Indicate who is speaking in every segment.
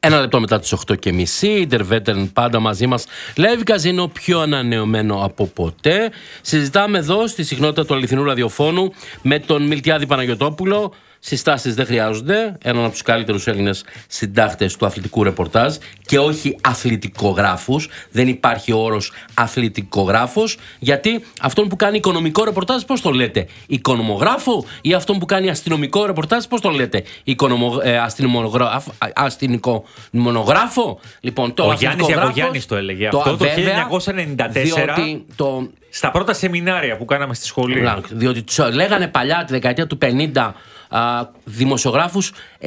Speaker 1: Ένα λεπτό μετά τις 8:30, Ιντερβέτερν πάντα μαζί μας. Live Καζίνο, πιο ανανεωμένο από ποτέ. Συζητάμε εδώ στη συχνότητα του αληθινού ραδιοφώνου με τον Μιλτιάδη Παναγιωτόπουλο. Συστάσεις δεν χρειάζονται. Έναν από τους καλύτερους Έλληνες συντάκτες του αθλητικού ρεπορτάζ και όχι αθλητικογράφους. Δεν υπάρχει όρος αθλητικογράφος, γιατί αυτόν που κάνει οικονομικό ρεπορτάζ, πώς το λέτε, οικονομογράφο, ή αυτόν που κάνει αστυνομικό ρεπορτάζ, πώς το λέτε, αστυνομογράφο. Λοιπόν,
Speaker 2: ο Γιάννης Ιακωγιάννης το έλεγε αυτό το 1994, στα πρώτα σεμινάρια που κάναμε στη σχολή.
Speaker 1: Διότι τους λέγανε παλιά, τη δεκαετία του 50, δημοσιογράφους,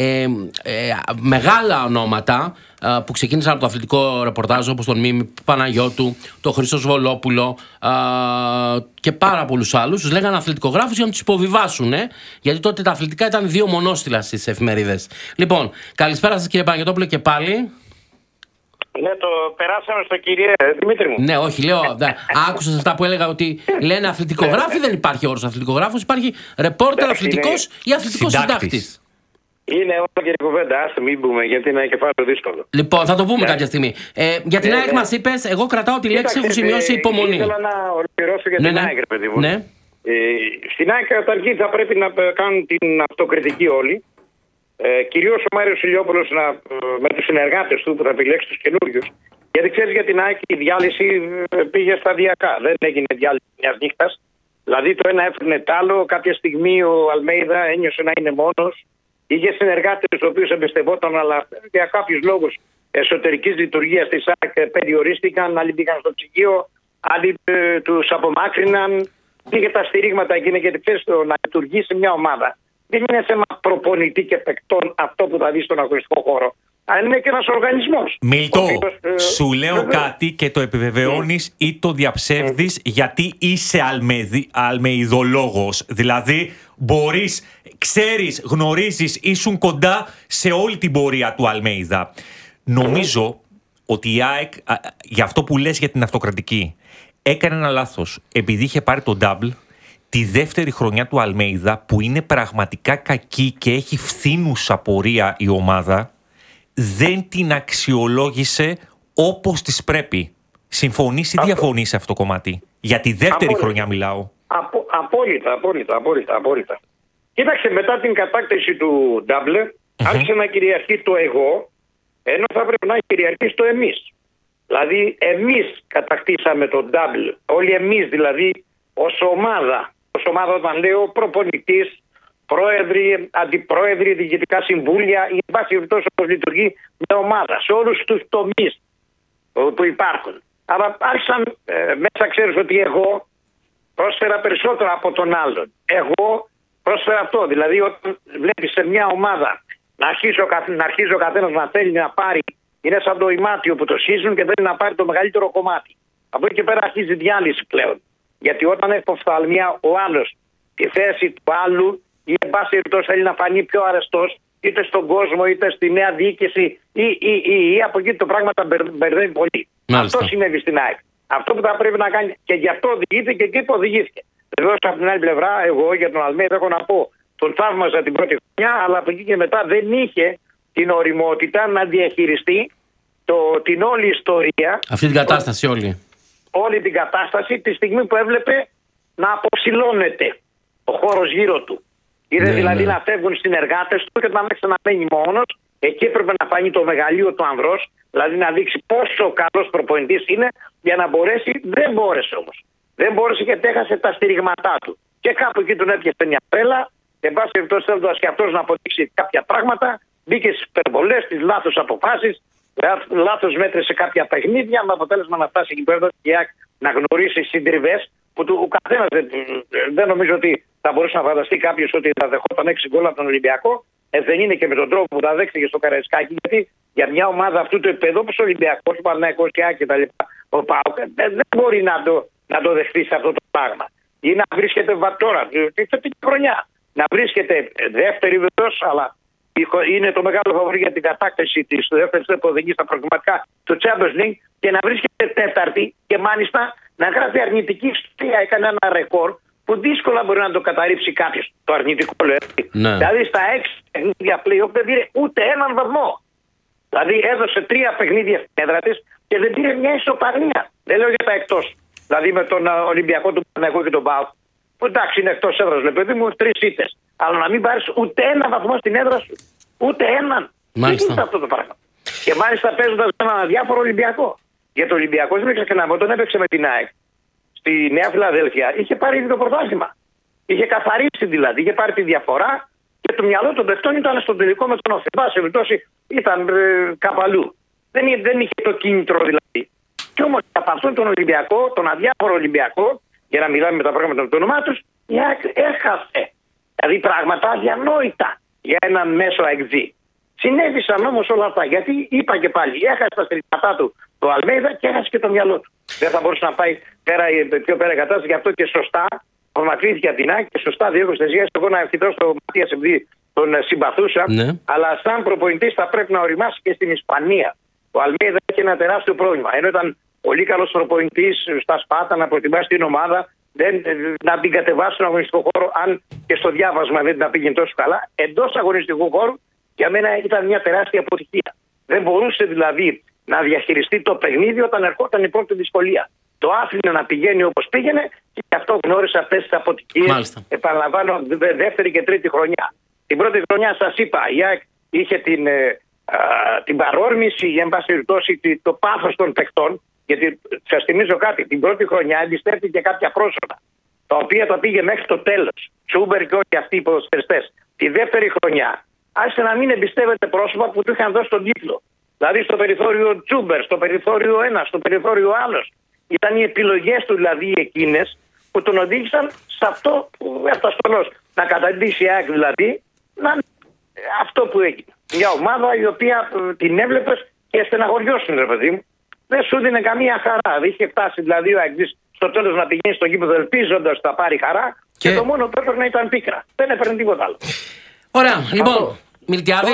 Speaker 1: μεγάλα ονόματα που ξεκίνησαν από το αθλητικό ρεπορτάζ, όπως τον Μίμη Παναγιώτου, τον Χρήστο Βολόπουλο και πάρα πολλούς άλλους. Τους λέγανε αθλητικογράφους για να τους υποβιβάσουν, γιατί τότε τα αθλητικά ήταν δύο μονόστιλα στις εφημερίδες. Λοιπόν, καλησπέρα σας, κύριε Παναγιωτόπουλο, και πάλι.
Speaker 3: Ναι, το περάσαμε στο κύριε Δημήτρη μου.
Speaker 1: Ναι, όχι, λέω. Άκουσα αυτά που έλεγα ότι λένε αθλητικογράφοι. Δεν υπάρχει όρος αθλητικογράφος. Υπάρχει ρεπόρτερ αθλητικός ή αθλητικός συντάκτης.
Speaker 3: Είναι όλο και η κουβέντα. Άστε, μην πούμε, γιατί είναι κεφάλαιο δύσκολο.
Speaker 1: Λοιπόν, θα το πούμε κάποια στιγμή. Για την ΑΕΚ μας είπες, εγώ κρατάω τη λέξη, έχω σημειώσει υπομονή.
Speaker 3: Ήθελα να ολοκληρώσω για την ΑΕΚ, παιδί μου.
Speaker 1: Ναι.
Speaker 3: Στην ΑΕΚ καταρχήν θα πρέπει να κάνουν την αυτοκριτική όλοι. Κυρίως ο Μάριος Ηλιόπουλος με τους συνεργάτες του που θα επιλέξει τους καινούριους. Γιατί ξέρεις, για την ΑΕΚ η διάλυση πήγε σταδιακά. Δεν έγινε διάλυση μιας νύχτας. Δηλαδή το ένα έφερνε τ' άλλο. Κάποια στιγμή ο Αλμέιδα ένιωσε να είναι μόνος. Είχε συνεργάτες τους οποίους εμπιστευόταν, αλλά για κάποιους λόγους εσωτερικής λειτουργίας της ΑΕΚ περιορίστηκαν. Άλλοι πήγαν στο ψυγείο, άλλοι τους απομάκρυναν. Πήγε τα στηρίγματα εκείνα, γιατί ξέρεις, να λειτουργήσει μια ομάδα δεν είναι θέμα προπονητή και παικτών αυτό που θα δει στον αγωνιστικό χώρο. Αλλά είναι και ένας οργανισμός.
Speaker 2: Μιλτό, σου λέω κάτι και το επιβεβαιώνεις ή το διαψεύδεις, γιατί είσαι αλμεϊδολόγος. Δηλαδή, ξέρεις, γνωρίζεις, ήσουν κοντά σε όλη την πορεία του Αλμέιδα. Νομίζω ότι η ΑΕΚ, για αυτό που λες για την αυτοκρατική, έκανε ένα λάθος. Επειδή είχε πάρει το double, τη δεύτερη χρονιά του Αλμέιδα, που είναι πραγματικά κακή και έχει φθήνουσα πορεία η ομάδα, δεν την αξιολόγησε όπως της πρέπει. Συμφωνείς ή διαφωνείς σε αυτό το κομμάτι? Για τη δεύτερη χρονιά μιλάω.
Speaker 3: Απόλυτα. Κοίταξε, μετά την κατάκτηση του Ντάμπλε, άρχισε να κυριαρχεί το εγώ, ενώ θα πρέπει να κυριαρχεί το εμείς. Δηλαδή, εμείς κατακτήσαμε το Ντάμπλε. Όλοι εμείς, δηλαδή, ως ομάδα. Ως ομάδα, όταν λέω προπονητής, πρόεδροι, αντιπρόεδροι, διοικητικά συμβούλια, ή βάση περιπτώσει όπως λειτουργεί μια ομάδα, σε όλους τους τομείς που υπάρχουν. Αλλά άρχισαν μέσα, ξέρεις ότι εγώ πρόσφερα περισσότερο από τον άλλον. Εγώ πρόσφερα αυτό. Δηλαδή, όταν βλέπεις σε μια ομάδα να αρχίζει ο καθένας να θέλει να πάρει, είναι σαν το ημάτιο που το σχίζουν και θέλει να πάρει το μεγαλύτερο κομμάτι. Από εκεί και πέρα αρχίζει διάλυση πλέον. Γιατί όταν έχει οφθαλμία ο άλλος τη θέση του άλλου, ή εν πάση περιπτώσει θέλει να φανεί πιο αρεστός, είτε στον κόσμο είτε στη νέα διοίκηση, ή από εκεί το πράγμα τα μπερδεύει πολύ.
Speaker 1: Μάλιστα.
Speaker 3: Αυτό συνέβη στην ΑΕΚ. Αυτό που θα πρέπει να κάνει, και γι' αυτό οδηγείται και εκεί που οδηγήθηκε. Βεβαίως από την άλλη πλευρά, εγώ για τον Αλμέιδα έχω να πω, τον θαύμαζα την πρώτη χρονιά, αλλά από εκεί και μετά δεν είχε την ωριμότητα να διαχειριστεί την όλη ιστορία.
Speaker 1: Αυτή την κατάσταση
Speaker 3: όλη την κατάσταση, τη στιγμή που έβλεπε να αποψηλώνεται ο χώρος γύρω του. Είδε δηλαδή να φεύγουν οι συνεργάτες του και να ξαναμένει μόνος. Εκεί έπρεπε να φανεί το μεγαλείο του ανδρός, δηλαδή να δείξει πόσο καλός προπονητής είναι, για να μπορέσει. Δεν μπόρεσε όμως. Δεν μπόρεσε γιατί έχασε τα στηριγματά του. Και κάπου εκεί τον έπιασε μια τρέλα. Εν πάση περιπτώσει, θέλοντας και αυτός να αποδείξει κάποια πράγματα, μπήκε στις υπερβολές, στις λάθος αποφάσεις. Λάθος μέτρησε κάποια παιχνίδια, με αποτέλεσμα να φτάσει εκεί πέρα και να γνωρίσει συντριβές που ο καθένας δεν νομίζω ότι θα μπορούσε να φανταστεί κάποιος ότι θα δεχόταν 6 γκολ από τον Ολυμπιακό. Δεν είναι και με τον τρόπο που τα δέχτηκε στο Καραϊσκάκι, γιατί για μια ομάδα αυτού του επίπεδου όπως ο Ολυμπιακός, ο Παναθηναϊκός και ΑΕΚ κτλ. Ο ΠΑΟΚ δεν μπορεί να το δεχτεί σε αυτό το πράγμα. Ή να βρίσκεται τώρα, τη θετική χρονιά, να βρίσκεται δεύτερη βεβαίως, αλλά είναι το μεγάλο φαβορί για την κατάκτηση της δεύτερης που οδηγεί στα προγραμματικά του Champions League, και να βρίσκεται τέταρτη και μάλιστα να γράφει αρνητική ιστορία. Έκανε ένα ρεκόρ που δύσκολα μπορεί να το καταρρύψει κάποιος. Το αρνητικό λέω. Ναι. Δηλαδή στα 6 παιχνίδια play-off δεν πήρε ούτε έναν βαθμό. Δηλαδή έδωσε 3 παιχνίδια στην έδρα της και δεν πήρε μια ισοπαλία. Δεν λέω για τα εκτός. Δηλαδή με τον Ολυμπιακό του Παναθηναϊκού και τον ΠΑΟΚ. Που εντάξει είναι εκτός έδρας, λέει παιδί μου, 3 ήττες. Αλλά να μην πάρεις ούτε ένα βαθμό στην έδρα σου. Ούτε έναν. Δεν είναι αυτό το πράγμα. Και μάλιστα παίζοντας έναν αδιάφορο Ολυμπιακό. Γιατί ο Ολυμπιακός, δεν ξεχνάμε, όταν έπαιξε με την ΑΕΚ στη Νέα Φιλαδέλφια, είχε πάρει ήδη το πρωτάθλημα. Είχε καθαρίσει δηλαδή, είχε πάρει τη διαφορά και το μυαλό των παιχτών ήταν στο τελικό με τον Όφη. Εν πάση περιπτώσει ήταν κάπου αλλού. Δεν είχε το κίνητρο δηλαδή. Και όμως από αυτόν τον Ολυμπιακό, τον αδιάφορο Ολυμπιακό, για να μιλάμε με τα πράγματα με το όνομά τους, η ΑΕΚ έχασε. Δηλαδή πράγματα αδιανόητα για έναν μέσο αεξή. Συνέβησαν όμως όλα αυτά. Γιατί είπα και πάλι, έχασε τα στριτματά του το Αλμέιδα και έχασε και το μυαλό του. Δεν θα μπορούσε να πάει πιο πέρα η κατάσταση, γι' αυτό και σωστά προμακρύθηκε από την ΑΕΚ και σωστά διέκοψε τις σχέσεις. Εγώ να ευχηθώ στο Ματίας επειδή τον συμπαθούσα, αλλά σαν προπονητής θα πρέπει να οριμάσει και στην Ισπανία. Ο Αλμέιδα έχει ένα τεράστιο πρόβλημα. Ενώ ήταν πολύ καλός προπονητής στα Σπάτα να προετοιμάσει την ομάδα, να την κατεβάσει στον αγωνιστικό χώρο, αν και στο διάβασμα δεν την πήγαινε τόσο καλά, εντός αγωνιστικού χώρου για μένα ήταν μια τεράστια αποτυχία. Δεν μπορούσε δηλαδή να διαχειριστεί το παιχνίδι όταν ερχόταν η πρώτη δυσκολία. Το άφηνε να πηγαίνει όπως πήγαινε και γι' αυτό γνώρισε αυτές τις αποτυχίες. Επαναλαμβάνω, δεύτερη και τρίτη χρονιά. Την πρώτη χρονιά σας είπα, η ΑΕΚ είχε την παρόρμηση, εν πάση περιπτώσει το πάθος των παιχτών. Γιατί σας θυμίζω κάτι, την πρώτη χρονιά εμπιστεύτηκε κάποια πρόσωπα, τα οποία τα πήγε μέχρι το τέλος. Τσούμπερ και όλοι αυτοί οι ποδοσφαιριστές. Τη δεύτερη χρονιά άρχισε να μην εμπιστεύεται πρόσωπα που του είχαν δώσει τον τίτλο. Δηλαδή στο περιθώριο Τσούμπερ, στο περιθώριο ένα, στο περιθώριο άλλος. Ήταν οι επιλογές του δηλαδή εκείνες που τον οδήγησαν σε αυτό που έφτασε να καταντήσει η ΑΕΚ δηλαδή, αυτό που έγινε. Μια ομάδα η οποία την έβλεπες και στεναχωριώσουν, ρε παιδί μου. Δεν σου δίνει καμία χαρά. Είχε φτάσει δηλαδή ο Αεξής στο τέλος να πηγαίνει στο γήπεδο ελπίζοντας θα πάρει χαρά και το μόνο που έπαιρνε ήταν πίκρα. Δεν έπαιρνε τίποτα άλλο.
Speaker 1: Ωραία, λοιπόν, Μιλτιάδη,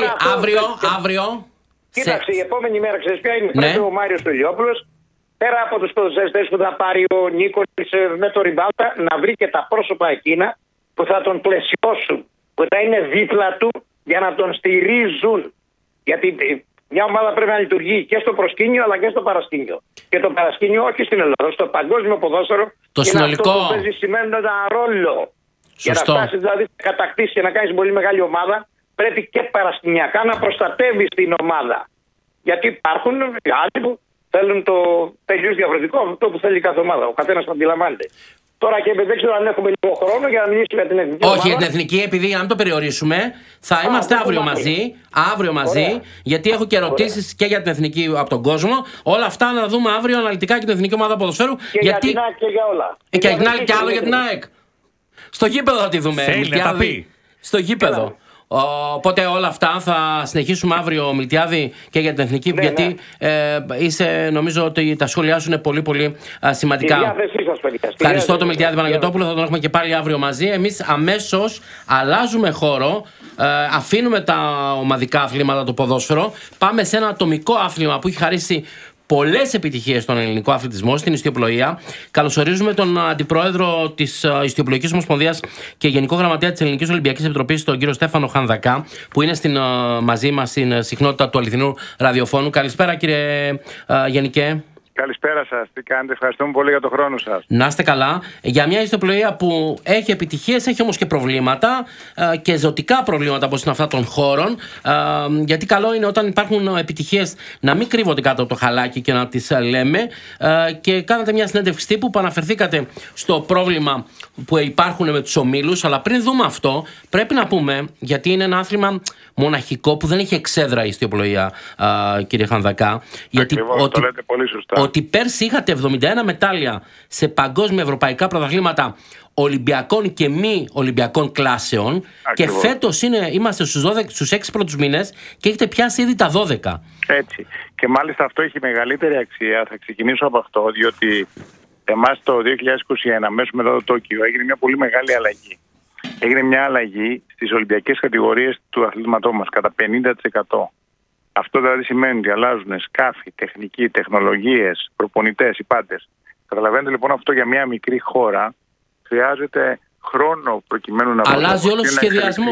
Speaker 1: αύριο.
Speaker 3: Κοίταξε, η επόμενη μέρα ξέρεις ποια είναι. Πρέπει ο Μάριος Ηλιόπουλος, πέρα από τους ποδοσφαιριστές που θα πάρει ο Νίκολης με το Ριμπάλτα, να βρει και τα πρόσωπα εκείνα που θα τον πλαισιώσουν, που θα είναι δίπλα του για να τον στηρίζουν. Γιατί μια ομάδα πρέπει να λειτουργεί και στο προσκήνιο αλλά και στο παρασκήνιο. Και το παρασκήνιο όχι στην Ελλάδα, στο παγκόσμιο ποδόσφαιρο.
Speaker 1: Το συνολικό.
Speaker 3: Αυτό που παίζει σημαίνει ένα ρόλο. Για να φτάσει δηλαδή να κατακτήσει και να κάνει πολύ μεγάλη ομάδα, πρέπει και παρασκηνιακά να προστατεύει την ομάδα. Γιατί υπάρχουν άλλοι που θέλουν το τελείως διαφορετικό, αυτό που θέλει κάθε ομάδα. Ο καθένας το αντιλαμβάνεται. Τώρα και δεν ξέρω αν έχουμε λίγο χρόνο για να μιλήσουμε για την εθνική.
Speaker 1: Όχι, για την εθνική, επειδή για να μην το περιορίσουμε, θα είμαστε αύριο μαζί, γιατί έχω και ερωτήσεις και για την εθνική από τον κόσμο. Όλα αυτά να δούμε αύριο αναλυτικά και την εθνική ομάδα ποδοσφαίρου.
Speaker 3: Και γιατί... για την ΑΕΚ και για όλα.
Speaker 1: Και για την ΑΕΚ και άλλο για την ΑΕΚ. Στο γήπεδο θα τη δούμε. Στο γήπεδο. Οπότε όλα αυτά θα συνεχίσουμε αύριο, Μιλτιάδη, και για την εθνική, γιατί νομίζω ότι τα σχόλιά σου είναι πολύ πολύ σημαντικά. Ευχαριστώ τον Μιλτιάδη Παναγιωτόπουλο, θα τον έχουμε και πάλι αύριο μαζί. Εμείς αμέσως αλλάζουμε χώρο, αφήνουμε τα ομαδικά αθλήματα, το ποδόσφαιρο, πάμε σε ένα ατομικό άθλημα που έχει χαρίσει πολλές επιτυχίες στον ελληνικό αθλητισμό, στην ιστιοπλοεία. Καλωσορίζουμε τον αντιπρόεδρο της Ιστιοπλοϊκής Ομοσπονδίας και γενικό γραμματέα της Ελληνικής Ολυμπιακής Επιτροπής, τον κύριο Στέφανο Χανδακά, που είναι μαζί μας στην συχνότητα του αληθινού ραδιοφώνου. Καλησπέρα, κύριε Γενικέ.
Speaker 4: Καλησπέρα σας. Τι κάνετε, ευχαριστούμε πολύ για τον χρόνο σας.
Speaker 1: Να είστε καλά. Για μια ιστιοπλοεία που έχει επιτυχίες, έχει όμως και προβλήματα και ζωτικά προβλήματα όπως είναι αυτά των χώρων. Γιατί καλό είναι όταν υπάρχουν επιτυχίες να μην κρύβονται κάτω από το χαλάκι και να τις λέμε. Και κάνατε μια συνέντευξη τύπου που αναφερθήκατε στο πρόβλημα που υπάρχουν με τους ομίλους. Αλλά πριν δούμε αυτό, πρέπει να πούμε, γιατί είναι ένα άθλημα μοναχικό που δεν έχει εξέδρα η ιστιοπλοεία, κύριε Χανδακά.
Speaker 4: Ακριβώς, το λέτε πολύ σωστά.
Speaker 1: Ότι πέρσι είχατε 71 μετάλλια σε παγκόσμια ευρωπαϊκά πρωταθλήματα Ολυμπιακών και μη Ολυμπιακών κλάσεων.
Speaker 4: Ακριβώς.
Speaker 1: Και φέτος είμαστε στους 6 πρώτους μήνες και έχετε πιάσει ήδη τα 12.
Speaker 4: Έτσι. Και μάλιστα αυτό έχει μεγαλύτερη αξία. Θα ξεκινήσω από αυτό, διότι εμάς το 2021, μέσω μετά το Τόκιο, έγινε μια πολύ μεγάλη αλλαγή. Έγινε μια αλλαγή στις Ολυμπιακές κατηγορίες του αθλήματός μας κατά 50%. Αυτό δηλαδή σημαίνει ότι αλλάζουν σκάφη, τεχνική, τεχνολογίες, προπονητές, οι πάντες. Καταλαβαίνετε λοιπόν, αυτό για μια μικρή χώρα χρειάζεται χρόνο προκειμένου να...
Speaker 1: Αλλάζει όλος ο σχεδιασμός.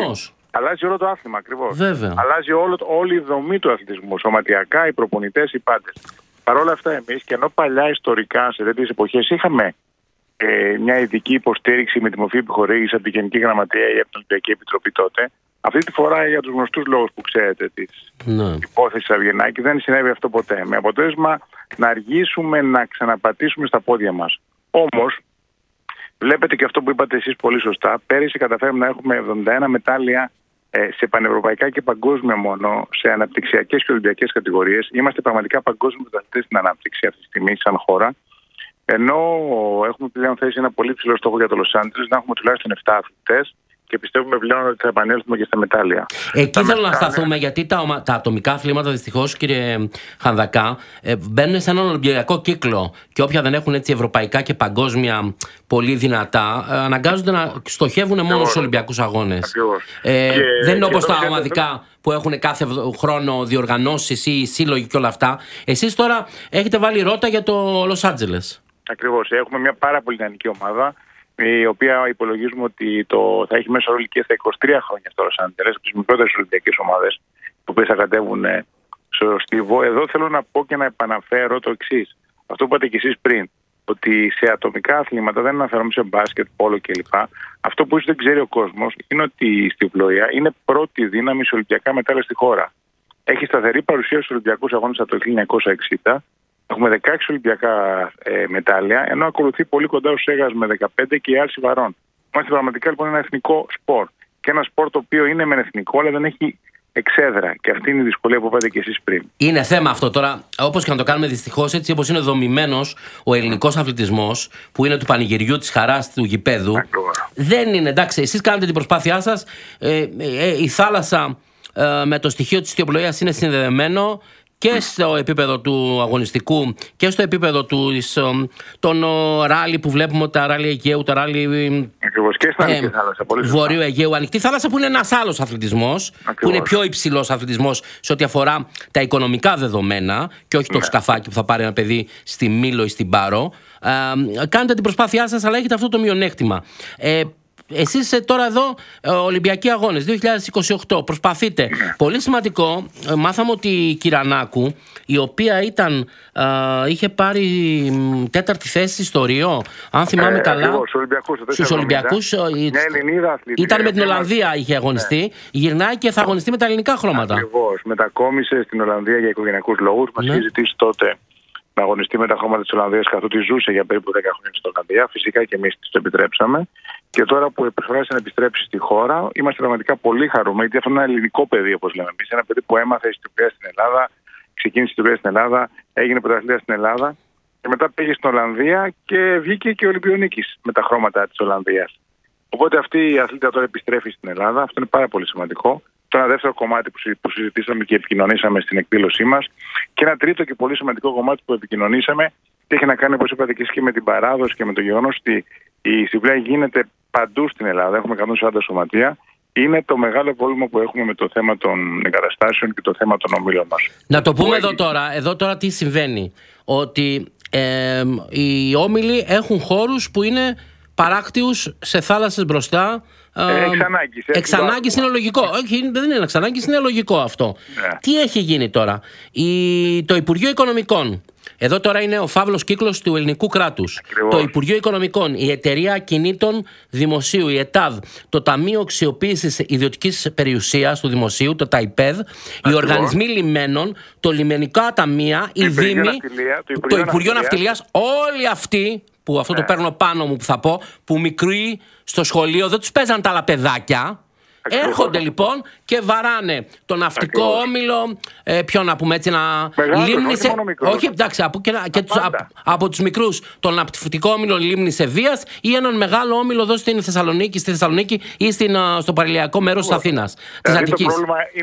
Speaker 4: Αλλάζει όλο το άθλημα ακριβώς.
Speaker 1: Βέβαια.
Speaker 4: Αλλάζει όλη η δομή του αθλητισμού. Σωματιακά, οι προπονητές, οι πάντες. Παρ' όλα αυτά, εμείς και ενώ παλιά ιστορικά σε τέτοιες εποχές είχαμε μια ειδική υποστήριξη με τη μορφή επιχορήγηση από την Γενική Γραμματεία ή από την Ολυμπιακή Επιτροπή τότε, αυτή τη φορά για τους γνωστούς λόγους που ξέρετε της υπόθεσης Αυγενάκη δεν συνέβη αυτό ποτέ. Με αποτέλεσμα να αργήσουμε να ξαναπατήσουμε στα πόδια μας. Όμως, βλέπετε και αυτό που είπατε εσείς πολύ σωστά. Πέρυσι καταφέραμε να έχουμε 71 μετάλλια σε πανευρωπαϊκά και παγκόσμια μόνο, σε αναπτυξιακές και ολυμπιακές κατηγορίες. Είμαστε πραγματικά παγκόσμιοι πρωταθλητές στην ανάπτυξη αυτή τη στιγμή, σαν χώρα. Ενώ έχουμε πλέον θέσει ένα πολύ ψηλό στόχο για το Λος Άντζελες, να έχουμε τουλάχιστον 7 αθλητές και πιστεύουμε πλέον ότι θα επανέλθουμε και στα μετάλλια.
Speaker 1: Εκεί θέλω να σταθούμε, γιατί τα ατομικά αθλήματα δυστυχώς, κύριε Χανδακά, μπαίνουν σε έναν ολυμπιακό κύκλο. Και όποια δεν έχουν έτσι ευρωπαϊκά και παγκόσμια πολύ δυνατά, αναγκάζονται να στοχεύουν μόνο στους Ολυμπιακούς αγώνες. Δεν είναι όπως τα ομαδικά που έχουν κάθε χρόνο διοργανώσεις ή σύλλογοι και όλα αυτά. Εσείς τώρα έχετε βάλει ρότα για το Λος Άντζελες.
Speaker 4: Ακριβώς. Έχουμε μια πάρα πολύ ιδανική ομάδα, η οποία υπολογίζουμε ότι θα έχει μέσο όρο ηλικία στα 23 χρόνια στο Λος Άντζελες, από τις μικρότερες ολυμπιακές ομάδες, οι οποίες θα κατέβουν στο στίβο. Εδώ θέλω να πω και να επαναφέρω το εξής. Αυτό που είπατε κι εσείς πριν, ότι σε ατομικά αθλήματα, δεν αναφέρομαι σε μπάσκετ, πόλο κλπ. Αυτό που ίσως δεν ξέρει ο κόσμος είναι ότι η στιβλοεία είναι πρώτη δύναμη σε ολυμπιακά μετάλλια στη χώρα. Έχει σταθερή παρουσία στους Ολυμπιακούς Αγώνες από το 1960. Έχουμε 16 Ολυμπιακά μετάλλια, ενώ ακολουθεί πολύ κοντά ο Σέγας με 15 και η Άρση Βαρών. Είμαστε πραγματικά λοιπόν ένα εθνικό σπορ. Και ένα σπορ το οποίο είναι μεν εθνικό, αλλά δεν έχει εξέδρα. Και αυτή είναι η δυσκολία που είπατε και εσείς πριν.
Speaker 1: Είναι θέμα αυτό τώρα. Όπως και να το κάνουμε δυστυχώς, έτσι όπως είναι δομημένος ο ελληνικός αθλητισμός, που είναι του πανηγυριού, της χαράς, του γηπέδου. Δεν είναι, εντάξει, εσείς κάνετε την προσπάθειά σας. Η θάλασσα με το στοιχείο της ιστιοπλοείας είναι συνδεδεμένο και στο επίπεδο του αγωνιστικού και στο επίπεδο των ράλι που βλέπουμε, τα ράλι Αιγαίου, τα ράλι
Speaker 4: και στην Ανοιχτή Θάλασσα,
Speaker 1: Βορείου Αιγαίου. Ανοιχτή Θάλασσα που είναι ένας άλλος αθλητισμός, που είναι πιο υψηλός αθλητισμός σε ό,τι αφορά τα οικονομικά δεδομένα και όχι το σκαφάκι που θα πάρει ένα παιδί στη Μήλο ή στην Πάρο. Κάνετε την προσπάθειά σας, αλλά έχετε αυτό το μειονέκτημα. Εσείς τώρα εδώ, Ολυμπιακοί Αγώνες 2028, προσπαθείτε. Πολύ σημαντικό, μάθαμε ότι η Κυρανάκου, η οποία είχε πάρει 4η θέση στο Ριό, αν θυμάμαι καλά, στους Ολυμπιακούς. Ήταν με την Ολλανδία, είχε αγωνιστεί. Γυρνάει και θα αγωνιστεί με τα ελληνικά χρώματα.
Speaker 4: Ακριβώς. Μετακόμισε στην Ολλανδία για οικογενειακούς λόγους. Μας είχε ζητήσει τότε να αγωνιστεί με τα χρώματα της Ολλανδίας, καθότι ζούσε για περίπου 10 χρόνια στην Ολλανδία. Φυσικά και εμείς της το επιτρέψαμε. Και τώρα που προσπάθησε να επιστρέψει στη χώρα, είμαστε πραγματικά πολύ χαρούμενοι, γιατί αυτό είναι ένα ελληνικό παιδί, όπως λέμε εμείς. Ένα παιδί που έμαθε ιστιοπλοεία στην Ελλάδα, ξεκίνησε ιστιοπλοεία στην Ελλάδα, έγινε πρωταθλητής στην Ελλάδα και μετά πήγε στην Ολλανδία και βγήκε και Ολυμπιονίκης με τα χρώματα της Ολλανδίας. Οπότε αυτή η αθλήτρια τώρα επιστρέφει στην Ελλάδα. Αυτό είναι πάρα πολύ σημαντικό. Το ένα δεύτερο κομμάτι που συζητήσαμε και επικοινωνήσαμε στην εκδήλωσή μας. Και ένα τρίτο και πολύ σημαντικό κομμάτι που επικοινωνήσαμε και έχει να κάνει, όπως είπατε και εσείς, και με την παράδοση και με το γεγονός ότι η στιβλοεία γίνεται παντού στην Ελλάδα. Έχουμε 140 σωματεία. Είναι το μεγάλο πρόβλημα που έχουμε με το θέμα των εγκαταστάσεων και το θέμα των ομίλων μας.
Speaker 1: Να το πούμε εδώ τώρα τι συμβαίνει. Ότι οι όμιλοι έχουν χώρους που είναι παράκτιους σε θάλασσες μπροστά. Εξ ανάγκης είναι λογικό. Όχι, δεν είναι εξ ανάγκης, είναι λογικό αυτό. Τι έχει γίνει τώρα? Το Υπουργείο Οικονομικών. Εδώ τώρα είναι ο φαύλος κύκλος του ελληνικού κράτους. Το Υπουργείο Οικονομικών, η Εταιρεία Ακινήτων Δημοσίου, η ΕΤΑΔ, το Ταμείο Αξιοποίησης Ιδιωτικής Περιουσίας του Δημοσίου, το ΤΑΙΠΕΔ, οι οργανισμοί λιμένων, το Λιμενικά Ταμεία, η Δήμη, το Υπουργείο Ναυτιλίας, όλοι αυτοί που αυτό το παίρνω πάνω μου που θα πω, που μικροί στο σχολείο δεν τους παίζαν τα άλλα παιδάκια. Έρχονται λοιπόν και βαράνε το ναυτικό όμιλο, ποιο να πούμε έτσι, Λίμνησε. Όχι, εντάξει, από τους μικρούς, το ναυτικό όμιλο Λίμνησε Βίας ή έναν μεγάλο όμιλο εδώ στη Θεσσαλονίκη ή στο παραλιακό μέρος της Αθήνας, της Αττικής.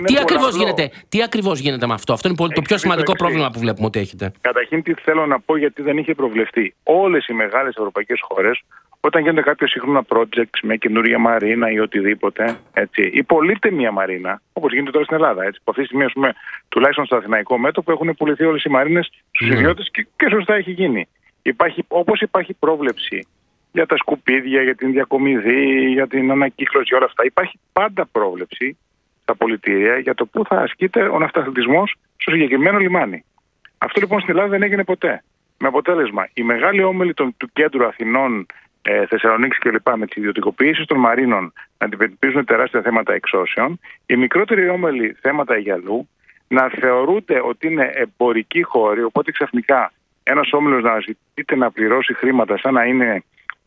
Speaker 1: Τι ακριβώς γίνεται με αυτό? Αυτό είναι το πιο σημαντικό πρόβλημα που βλέπουμε ότι έχετε.
Speaker 4: Καταρχήν, τι θέλω να πω, γιατί δεν είχε προβλεφθεί. Όλες οι μεγάλες ευρωπαϊκές χώρες, όταν γίνονται κάποια σύγχρονα projects με καινούργια μαρίνα ή οτιδήποτε, έτσι, ή πωλείται μια μαρίνα, όπως γίνεται τώρα στην Ελλάδα. Έτσι, που αυτή τη στιγμή, τουλάχιστον στο αθηναϊκό μέτωπο, έχουν πουληθεί όλες οι μαρίνες στους ιδιώτες και σωστά έχει γίνει. Όπως υπάρχει πρόβλεψη για τα σκουπίδια, για την διακομιδή, για την ανακύκλωση, όλα αυτά. Υπάρχει πάντα πρόβλεψη στα πολιτήρια για το πού θα ασκείται ο ναυταθλητισμός στο συγκεκριμένο λιμάνι. Αυτό λοιπόν στην Ελλάδα δεν έγινε ποτέ. Με αποτέλεσμα οι μεγάλοι όμιλοι του κέντρου Αθηνών, Θεσσαλονίκης κλπ. Με τις ιδιωτικοποιήσεις των μαρίνων να αντιμετωπίζουν τεράστια θέματα εξώσεων, οι μικρότεροι όμιλοι θέματα αιγιαλού να θεωρούνται ότι είναι εμπορικοί χώροι, οπότε ξαφνικά ένας όμιλος να ζητείται να πληρώσει χρήματα σαν να είναι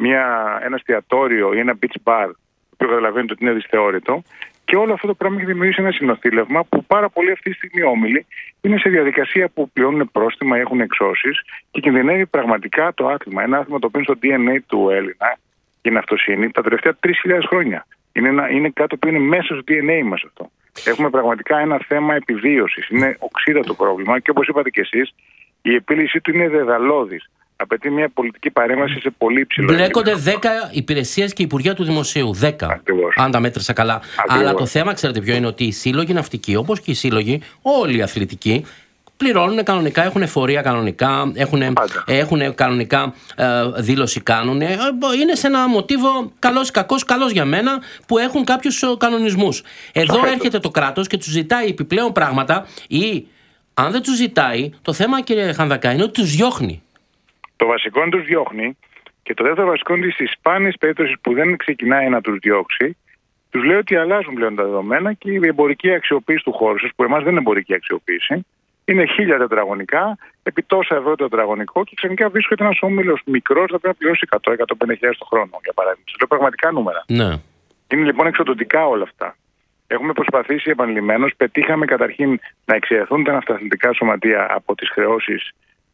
Speaker 4: ένα εστιατόριο ή ένα beach bar, το οποίο καταλαβαίνετε ότι είναι δυσθεώρητο. Και όλο αυτό το πράγμα έχει δημιουργήσει ένα συνοθήλευμα που πάρα πολλοί αυτή τη στιγμή όμιλοι είναι σε διαδικασία που πληρώνουν πρόστιμα ή έχουν εξώσεις και κινδυνεύει πραγματικά το άθλημα. Ένα άθλημα το οποίο είναι στο DNA του Έλληνα, η ναυτοσύνη, τα τελευταία 3.000 χρόνια. Είναι κάτι που είναι μέσα στο DNA μας αυτό. Έχουμε πραγματικά ένα θέμα επιβίωσης. Είναι οξύδατο πρόβλημα και όπως είπατε κι εσείς, η επίλυσή του είναι δεδαλώδης. Απαιτεί μια πολιτική παρέμβαση σε πολύ υψηλό επίπεδο.
Speaker 1: Μπλέκονται 10 υπηρεσίες και Υπουργεία του Δημοσίου. 10.
Speaker 4: Ακριβώς.
Speaker 1: Αν τα μέτρησα καλά.
Speaker 4: Ακριβώς.
Speaker 1: Αλλά το θέμα, ξέρετε ποιο είναι, ότι οι σύλλογοι ναυτικοί, όπως και οι σύλλογοι, όλοι οι αθλητικοί, πληρώνουν κανονικά, έχουν εφορία κανονικά, έχουν κανονικά δήλωση κάνουν. Είναι σε ένα μοτίβο καλός ή κακός, καλός για μένα, που έχουν κάποιους κανονισμούς. Εδώ έρχεται το κράτος και τους ζητάει επιπλέον πράγματα, ή αν δεν τους ζητάει, το θέμα, κύριε Χανδακά, είναι ότι τους διώχνει.
Speaker 4: Το βασικό είναι τους διώχνει και το δεύτερο βασικό είναι στις σπάνιες περίπτωσεις που δεν ξεκινάει να τους διώξει, τους λέει ότι αλλάζουν πλέον τα δεδομένα και η εμπορική αξιοποίηση του χώρου σας, που εμάς δεν είναι εμπορική αξιοποίηση, είναι 1.000 τετραγωνικά, επί τόσα ευρώ το τετραγωνικό και ξαφνικά βρίσκεται ένας όμιλος μικρός, θα πρέπει να πληρώσει 100-150.000 το χρόνο, για παράδειγμα. Σας λέω πραγματικά νούμερα.
Speaker 1: Ναι. Είναι
Speaker 4: λοιπόν εξοδοτικά όλα αυτά. Έχουμε προσπαθήσει επανειλημμένως, πετύχαμε καταρχήν να εξαιρεθούν τα ναυταθλητικά σωματεία από τις χρεώσεις,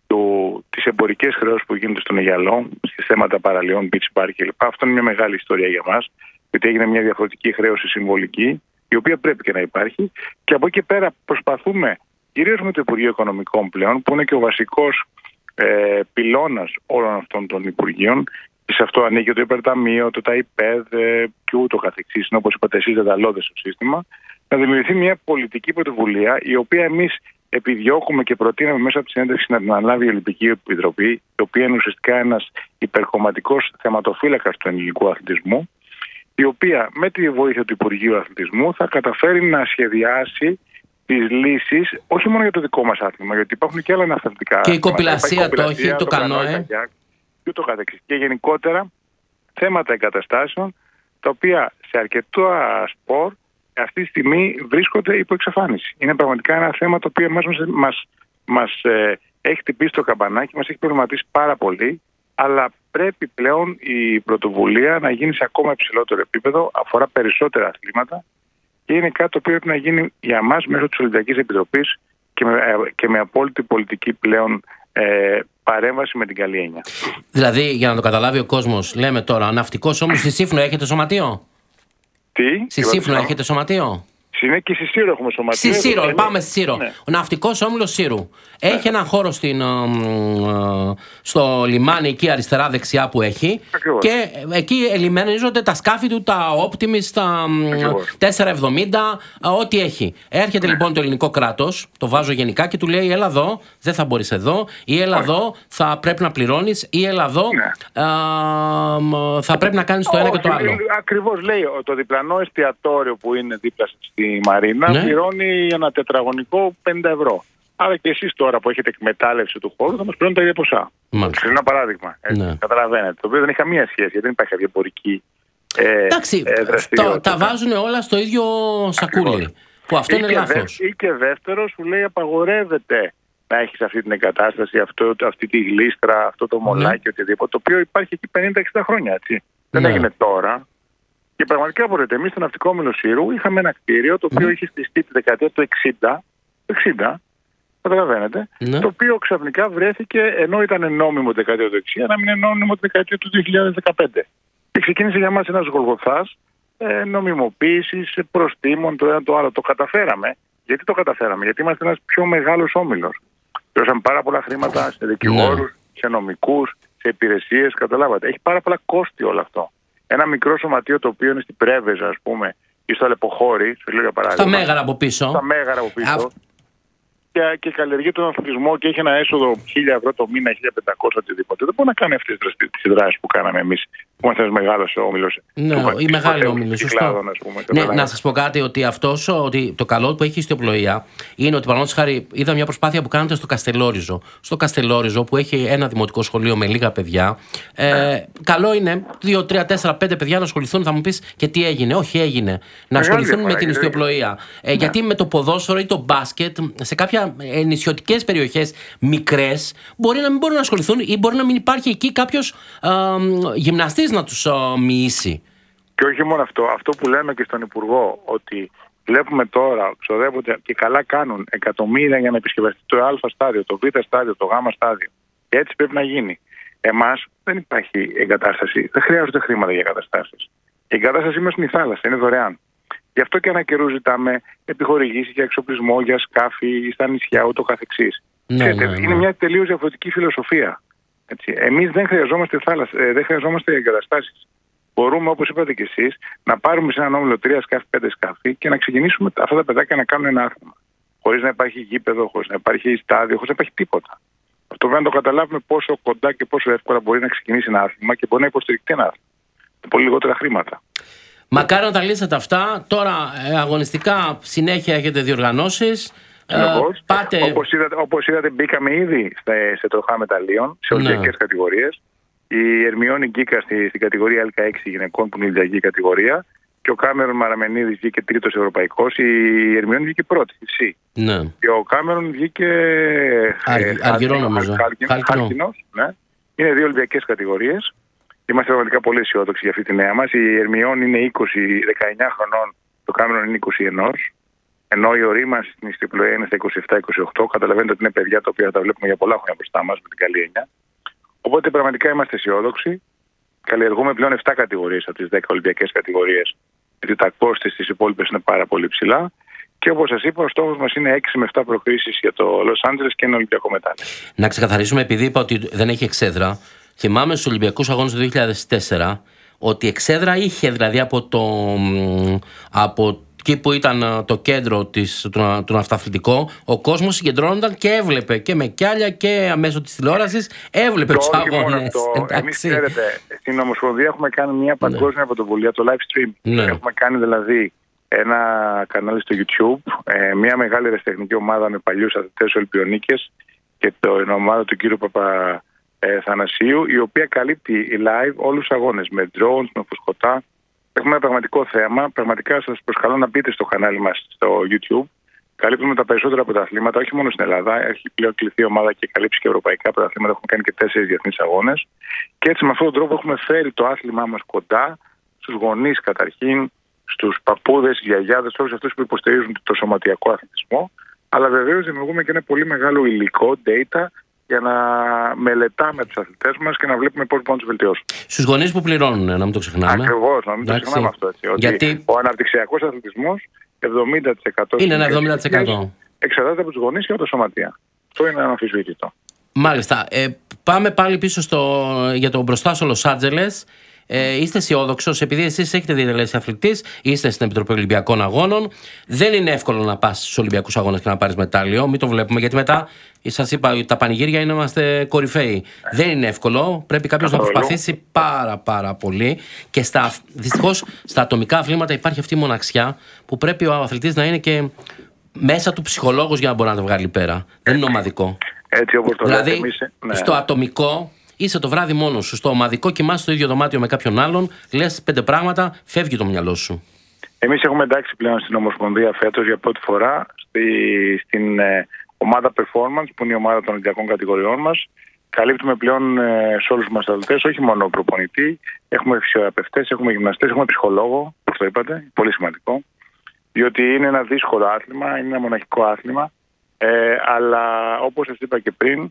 Speaker 4: τις εμπορικές χρεώσεις που γίνονται στον Αιγιαλό, στις θέματα παραλιών, beach bar κλπ. Αυτό είναι μια μεγάλη ιστορία για μας, γιατί έγινε μια διαφορετική χρέωση συμβολική, η οποία πρέπει και να υπάρχει. Και από εκεί πέρα προσπαθούμε, κυρίως με το Υπουργείο Οικονομικών πλέον, που είναι και ο βασικός πυλώνας όλων αυτών των Υπουργείων, και σε αυτό ανήκει το Υπερταμείο, το ΤΑΙΠΕΔ και ούτω καθεξής, είναι όπως είπατε εσείς δεδαλώδες στο σύστημα, να δημιουργηθεί μια πολιτική πρωτοβουλία, η οποία εμείς επιδιώκουμε και προτείναμε μέσα από τη συνέντευξη να την αναλάβει η Ολυμπική Επιτροπή, η οποία είναι ουσιαστικά ένας υπερκομματικός θεματοφύλακας του ελληνικού αθλητισμού, η οποία με τη βοήθεια του Υπουργείου Αθλητισμού θα καταφέρει να σχεδιάσει τις λύσεις όχι μόνο για το δικό μας άθλημα, γιατί υπάρχουν και άλλα αθλητικά.
Speaker 1: Και η κοπηλασία το έχει, το κανόε.
Speaker 4: Και ούτω καθεξής. Και γενικότερα θέματα εγκαταστάσεων, τα οποία σε αρκετά σπορ αυτή τη στιγμή βρίσκονται υπό εξαφάνιση. Είναι πραγματικά ένα θέμα το οποίο μας έχει χτυπήσει το καμπανάκι, μας έχει προβληματίσει πάρα πολύ, αλλά πρέπει πλέον η πρωτοβουλία να γίνει σε ακόμα υψηλότερο επίπεδο, αφορά περισσότερα αθλήματα και είναι κάτι το οποίο πρέπει να γίνει για μας μέσω της Ολυμπιακής Επιτροπής και με απόλυτη πολιτική πλέον παρέμβαση με την καλή έννοια.
Speaker 1: Δηλαδή, για να το καταλάβει ο κόσμος, λέμε τώρα, ναυτικός όμως στη Σύφνο έχετε σωματείο? Στη Σύφνο έχετε σωματείο?
Speaker 4: Είναι και στη Σύρο έχουμε σωματείο.
Speaker 1: Στη Σύρο, πάμε στη Σύρο. Ναι. Ο ναυτικός όμιλος Σύρου έχει έναν χώρο στο λιμάνι εκεί αριστερά-δεξιά που έχει. Ακριβώς. Και εκεί ελιμενίζονται τα σκάφη του, τα Optimis, τα 470, ό,τι έχει. Έρχεται λοιπόν το ελληνικό κράτος, το βάζω γενικά και του λέει: έλα εδώ, δεν θα μπορείς εδώ, ή έλα εδώ, θα πρέπει να πληρώνεις, ή έλα εδώ, θα πρέπει να κάνεις το ένα και το άλλο.
Speaker 4: Ακριβώς λέει, το διπλανό εστιατόριο που είναι δίπλα στη Μαρίνα πληρώνει ένα τετραγωνικό 50 ευρώ. Άρα και εσείς τώρα που έχετε εκμετάλλευση του χώρου θα μας πληρώνετε τα ίδια ποσά. Είναι ένα παράδειγμα. Καταλαβαίνετε. Το οποίο δεν έχει καμία σχέση, γιατί δεν υπάρχει κάποια εμπορική
Speaker 1: δραστηριότητα. Τα βάζουν όλα στο ίδιο σακούλι. Ακριβώς. Που αυτό είναι λάθος.
Speaker 4: Ή και δεύτερο, σου λέει απαγορεύεται να έχεις αυτή την εγκατάσταση, αυτή τη γλίστρα, αυτό το μολάκι, οτιδήποτε. Το οποίο υπάρχει εκεί 50-60 χρόνια, έτσι. Δεν έγινε τώρα. Και πραγματικά μπορείτε. Εμείς στο Ναυτικό Όμιλο Σύρου είχαμε ένα κτίριο το οποίο είχε στηστεί τη δεκαετία του 60, καταλαβαίνετε, το οποίο ξαφνικά βρέθηκε, ενώ ήταν νόμιμο τη δεκαετία του 60, να μην είναι νόμιμο τη δεκαετία του 2015. Και ξεκίνησε για μας ένας γολγοθάς νομιμοποίησης, προστήμων, το ένα το άλλο. Το καταφέραμε. Γιατί το καταφέραμε? Γιατί είμαστε ένας πιο μεγάλος όμιλος. Δώσαμε πάρα πολλά χρήματα σε δικηγόρους, σε νομικούς, σε υπηρεσίες, καταλάβατε. Έχει πάρα πολλά κόστη όλο αυτό. Ένα μικρό σωματείο το οποίο είναι στην Πρέβεζα, ας πούμε, ή στο Αλεποχώρι, σε λίγα παράδειγμα.
Speaker 1: Στα Μέγαρα από πίσω.
Speaker 4: Στα Μέγαρα από πίσω. Και καλλιεργεί τον αθλητισμό και έχει ένα έσοδο 1.000 ευρώ το μήνα, 1.500, οτιδήποτε. Δεν μπορεί να κάνει αυτές τις δράσεις που κάναμε εμείς Είμαστε ένας μεγάλος όμιλος.
Speaker 1: Ναι, η μεγάλη όμιλος. Σωστό. Ναι, να σας πω κάτι, ότι το καλό που έχει η ιστιοπλοεία είναι ότι, παραδείγματος χάρη, είδα μια προσπάθεια που κάνετε στο Καστελόριζο. Στο Καστελόριζο, που έχει ένα δημοτικό σχολείο με λίγα παιδιά, καλό είναι 2, 3, 4, 5 παιδιά να ασχοληθούν. Θα μου πεις και τι έγινε. Όχι, έγινε. Να ασχοληθούν με την ιστιοπλοεία. Γιατί με το ποδόσφαιρο ή το μπάσκετ, σε κάποια νησιωτικές περιοχές μικρές, μπορεί να μην μπορούν να ασχοληθούν ή μπορεί να μην υπάρχει εκεί κάποιος γυμναστής να τους μοιήσει.
Speaker 4: Και όχι μόνο αυτό. Αυτό που λέμε και στον Υπουργό, ότι βλέπουμε τώρα, ξοδεύονται και καλά κάνουν εκατομμύρια για να επισκευαστεί το Α στάδιο, το Β στάδιο, το Γ στάδιο. Και έτσι πρέπει να γίνει. Εμάς δεν υπάρχει εγκατάσταση, δεν χρειάζονται χρήματα για εγκαταστάσεις. Η εγκατάστασή μας είναι η θάλασσα, είναι δωρεάν. Γι' αυτό και ανά καιρού ζητάμε επιχορηγήσεις για εξοπλισμό, για σκάφη, στα νησιά, ούτω καθεξής. Ναι. Είναι μια τελείως διαφορετική φιλοσοφία. Εμείς δεν χρειαζόμαστε θάλασσα, δεν χρειαζόμαστε εγκαταστάσεις. Μπορούμε, όπως είπατε και εσείς, να πάρουμε σε έναν όμιλο 3 σκάφη, 5 σκάφη και να ξεκινήσουμε αυτά τα παιδάκια να κάνουν ένα άθλημα. Χωρίς να υπάρχει γήπεδο, χωρίς να υπάρχει στάδιο, χωρίς να υπάρχει τίποτα. Αυτό πρέπει να το καταλάβουμε πόσο κοντά και πόσο εύκολα μπορεί να ξεκινήσει ένα άθλημα και μπορεί να υποστηριχτεί ένα άθλημα. Με πολύ λιγότερα χρήματα.
Speaker 1: Μακάρι να τα λύσετε αυτά. Τώρα αγωνιστικά συνέχεια έχετε διοργανώσεις.
Speaker 4: Όπως είδατε, μπήκαμε ήδη σε τροχά μεταλλίων, σε ολυμπιακές κατηγορίες. Η Ερμιόνη Γκίκα στην κατηγορία L16 γυναικών, που είναι η ολυμπιακή κατηγορία, και ο Κάμερον Μαραμενίδης βγήκε τρίτος ευρωπαϊκός. Η Ερμιόνη βγήκε πρώτη, η C.
Speaker 1: Ναι.
Speaker 4: Και ο Κάμερον βγήκε
Speaker 1: Αργυρό, νομίζω.
Speaker 4: Χάλκινος, ναι. Είναι 2 ολυμπιακές κατηγορίες. Είμαστε πραγματικά πολύ αισιόδοξοι για αυτή τη νέα μας. Η Ερμιόνη είναι 19 χρονών, το Κάμερον είναι 21. Ενώ η ορίμανση στην ιστιοπλοεία είναι στα 27-28. Καταλαβαίνετε ότι είναι παιδιά τα οποία θα τα βλέπουμε για πολλά χρόνια μπροστά μας με την καλή έννοια. Οπότε πραγματικά είμαστε αισιόδοξοι. Καλλιεργούμε πλέον 7 κατηγορίες από τις 10 ολυμπιακές κατηγορίες. Γιατί τα κόστη στις υπόλοιπες είναι πάρα πολύ ψηλά. Και όπως σας είπα, ο στόχος μας είναι 6 με 7 προκρίσεις για το Λος Άντζελες και ένα ολυμπιακό μετάλλιο. Να
Speaker 1: ξεκαθαρίσουμε, επειδή είπα ότι δεν έχει εξέδρα, θυμάμαι στους Ολυμπιακούς Αγώνες του 2004 ότι εξέδρα είχε, δηλαδή από εκεί που ήταν το κέντρο του ναυταθλητικό, ο κόσμος συγκεντρώνονταν και έβλεπε και με κιάλια και μέσω της τηλεόρασης έβλεπε τους αγώνες.
Speaker 4: Εμείς ξέρετε, στην Ομοσπονδία έχουμε κάνει μια παγκόσμια πρωτοβουλία, το live stream. Ναι. Έχουμε κάνει δηλαδή ένα κανάλι στο YouTube, μια μεγάλη ερασιτεχνική ομάδα με παλιούς αθλητές Ολυμπιονίκες και την ομάδα του κύριου Θανασίου, η οποία καλύπτει live όλους τους αγώνες με drones, με φουσκωτά. Έχουμε ένα πραγματικό θέμα. Πραγματικά σας προσκαλώ να μπείτε στο κανάλι μας στο YouTube. Καλύπτουμε τα περισσότερα πρωταθλήματα, όχι μόνο στην Ελλάδα. Έχει πλέον κληθεί η ομάδα και καλύψει και ευρωπαϊκά πρωταθλήματα. Έχουμε κάνει και 4 διεθνείς αγώνες. Και έτσι με αυτόν τον τρόπο έχουμε φέρει το άθλημά μας κοντά στους γονείς καταρχήν, στους παππούδες, γιαγιάδες, όλους αυτούς που υποστηρίζουν το σωματιακό αθλητισμό. Αλλά βεβαίως δημιουργούμε και ένα πολύ μεγάλο υλικό, data, για να μελετάμε τους αθλητές μας και να βλέπουμε πώς μπορούμε να τους βελτιώσουμε.
Speaker 1: Στους γονείς που πληρώνουν, να μην το ξεχνάμε.
Speaker 4: Ακριβώς, να μην το ξεχνάμε αυτό. Έτσι, ότι ο αναπτυξιακός αθλητισμός 70%
Speaker 1: είναι ένα 70%.
Speaker 4: Εξαρτάται από τους γονείς και από τα σωματεία. Αυτό είναι αναμφισβήτητο.
Speaker 1: Μάλιστα. Πάμε πάλι πίσω για το μπροστά στο Λος Άντζελες. Είστε αισιόδοξος, επειδή εσείς έχετε διατελέσει αθλητής, είστε στην Επιτροπή Ολυμπιακών Αγώνων. Δεν είναι εύκολο να πας στους Ολυμπιακούς Αγώνες και να πάρεις μετάλλιο. Μην το βλέπουμε, γιατί μετά σας είπα τα πανηγύρια είμαστε κορυφαίοι. Δεν είναι εύκολο. Πρέπει κάποιος να προσπαθήσει πάρα πολύ. Και δυστυχώς στα ατομικά αθλήματα υπάρχει αυτή η μοναξιά που πρέπει ο αθλητής να είναι και μέσα του ψυχολόγος για να μπορεί να το βγάλει πέρα. Δεν είναι ομαδικό.
Speaker 4: Έτσι όπως το
Speaker 1: δηλαδή,
Speaker 4: λέτε εμείς, ναι.
Speaker 1: Στο ατομικό. Είσαι το βράδυ μόνος σου. Στο ομαδικό κοιμάσαι στο ίδιο δωμάτιο με κάποιον άλλον, λες 5 πράγματα, φεύγει το μυαλό σου.
Speaker 4: Εμείς έχουμε εντάξει πλέον στην Ομοσπονδία φέτος για πρώτη φορά στην ομάδα performance, που είναι η ομάδα των Ολυμπιακών κατηγοριών μας. Καλύπτουμε πλέον σε όλους μας τους αθλητές, όχι μόνο προπονητή. Έχουμε φυσιοθεραπευτές, έχουμε γυμναστές, έχουμε ψυχολόγο, όπως το είπατε, πολύ σημαντικό. Διότι είναι ένα δύσκολο άθλημα, είναι ένα μοναχικό άθλημα. Αλλά όπως σας είπα και πριν,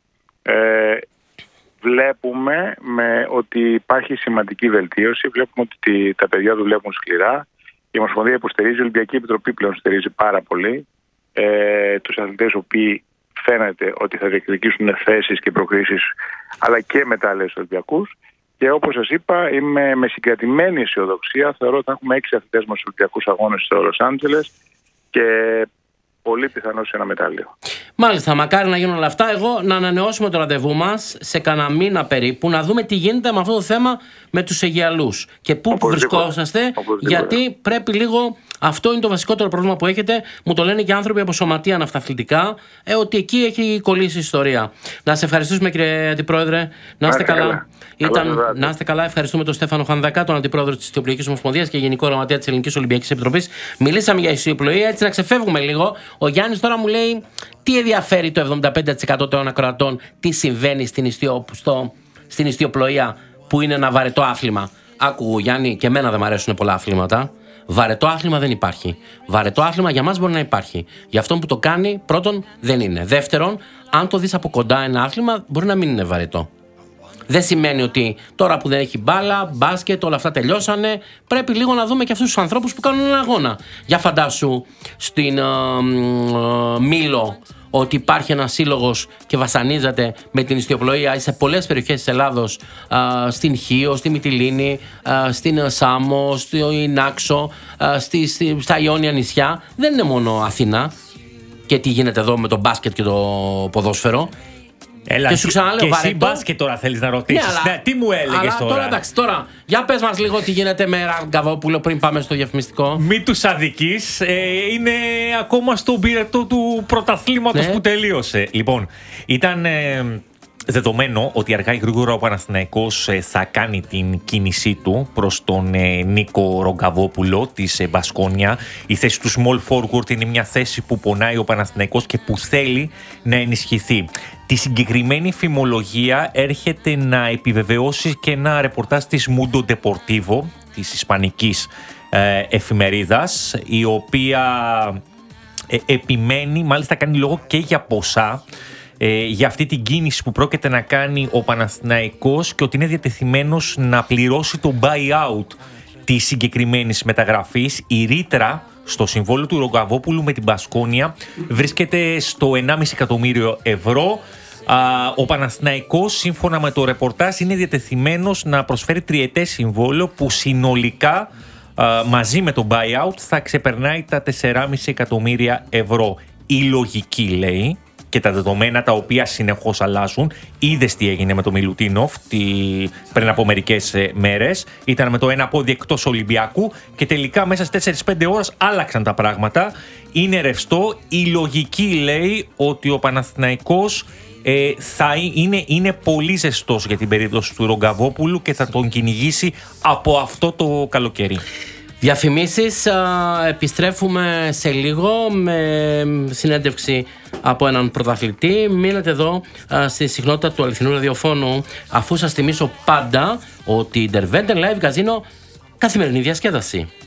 Speaker 4: βλέπουμε ότι υπάρχει σημαντική βελτίωση. Βλέπουμε ότι τα παιδιά δουλεύουν σκληρά. Η Ομοσπονδία υποστηρίζει, η Ολυμπιακή Επιτροπή πλέον στηρίζει πάρα πολύ τους αθλητές, οι οποίοι φαίνεται ότι θα διεκδικήσουν θέσεις και προκρίσεις, αλλά και μετάλλιες Ολυμπιακούς. Και όπως σας είπα, είμαι με συγκρατημένη αισιοδοξία. Θεωρώ ότι θα έχουμε 6 αθλητές μας στους Ολυμπιακούς Αγώνες στο Λος Άντζελες και πολύ πιθανό σε ένα μετάλλιο.
Speaker 1: Μάλιστα, μακάρι να γίνουν όλα αυτά. Εγώ να ανανεώσουμε το ραντεβού μας σε κανένα μήνα περίπου, να δούμε τι γίνεται με αυτό το θέμα με τους Αιγιαλούς και πού βρισκόσαστε, γιατί πρέπει λίγο. Αυτό είναι το βασικότερο πρόβλημα που έχετε. Μου το λένε και άνθρωποι από σωματεία ναυταθλητικά, ότι εκεί έχει κολλήσει η ιστορία. Να σε ευχαριστήσουμε, κύριε Αντιπρόεδρε. Να είστε καλά. Να είστε καλά. Ευχαριστούμε τον Στέφανο Χανδακά, τον Αντιπρόεδρο της Ιστιοπλοϊκής Ομοσπονδίας και Γενικό Γραμματέα της Ελληνικής Ολυμπιακής Επιτροπής. Μιλήσαμε για ιστιοπλοεία, έτσι να ξεφεύγουμε λίγο. Ο Γιάννης τώρα μου λέει τι ενδιαφέρει το 75% των ακροατών, τι συμβαίνει στην ιστιοπλοεία, που είναι ένα βαρετό άθλημα. Άκου, Γιάννη, και εμένα δεν μου αρέσουν πολλά αθλήματα. Βαρετό άθλημα δεν υπάρχει. Βαρετό άθλημα για μας μπορεί να υπάρχει. Για αυτόν που το κάνει, πρώτον, δεν είναι. Δεύτερον, αν το δεις από κοντά ένα άθλημα, μπορεί να μην είναι βαρετό. Δεν σημαίνει ότι τώρα που δεν έχει μπάλα, μπάσκετ, όλα αυτά τελειώσανε. Πρέπει λίγο να δούμε και αυτούς τους ανθρώπους που κάνουν έναν αγώνα. Για φαντάσου στην Μήλο ότι υπάρχει ένας σύλλογος και βασανίζεται με την ιστιοπλοεία σε πολλές περιοχές της Ελλάδος, στην Χίο, στη Μυτιλήνη, στην Σάμο, στη Νάξο, στα Ιόνια νησιά. Δεν είναι μόνο Αθήνα και τι γίνεται εδώ με το μπάσκετ και το ποδόσφαιρο.
Speaker 2: Έλα, και σου ξαναλέω, και εσύ μπάσκετ τώρα θέλεις να ρωτήσεις. Ναι, τι μου έλεγες τώρα.
Speaker 1: Τώρα, εντάξει, τώρα, για πες μας λίγο τι γίνεται με Ραγκαβόπουλο πριν πάμε στο διαφημιστικό.
Speaker 2: Μη τους αδικείς, είναι ακόμα στον πυρετό του πρωταθλήματος που τελείωσε. Λοιπόν, ήταν δεδομένο ότι αργά ή γρήγορα ο Παναθηναϊκός θα κάνει την κίνησή του προς τον Νίκο Ρογκαβόπουλο της Μπασκόνια. Η θέση του small forward είναι μια θέση που πονάει ο Παναθηναϊκός και που θέλει να ενισχυθεί. Τη συγκεκριμένη φημολογία έρχεται να επιβεβαιώσει και ένα ρεπορτάζ της Mundo Deportivo, της ισπανικής εφημερίδας, η οποία επιμένει, μάλιστα κάνει λόγο και για ποσά, για αυτή την κίνηση που πρόκειται να κάνει ο Παναθηναϊκός και ότι είναι διατεθειμένος να πληρώσει το buyout της συγκεκριμένης μεταγραφής. Η ρήτρα στο συμβόλαιο του Ρογκαβόπουλου με την Μπασκόνια βρίσκεται στο 1,5 εκατομμύριο ευρώ. Ο Παναθηναϊκός, σύμφωνα με το ρεπορτάζ, είναι διατεθειμένος να προσφέρει τριετές συμβόλαιο που συνολικά μαζί με το buyout θα ξεπερνάει τα 4,5 εκατομμύρια ευρώ. Η λογική, λέει, και τα δεδομένα τα οποία συνεχώς αλλάζουν. Είδες τι έγινε με τον Μιλουτίνοφ πριν από μερικές μέρες. Ήταν με το ένα πόδι εκτός Ολυμπιακού και τελικά μέσα στις 4-5 ώρες άλλαξαν τα πράγματα. Είναι ρευστό. Η λογική λέει ότι ο Παναθηναϊκός είναι πολύ ζεστός για την περίπτωση του Ρογκαβόπουλου και θα τον κυνηγήσει από αυτό το καλοκαίρι.
Speaker 1: Διαφημίσεις, επιστρέφουμε σε λίγο με συνέντευξη από έναν πρωταθλητή. Μείνετε εδώ στη συχνότητα του αληθινού ραδιοφώνου, αφού σας θυμίσω πάντα ότι η Derwenten Live Casino καθημερινή διασκέδαση.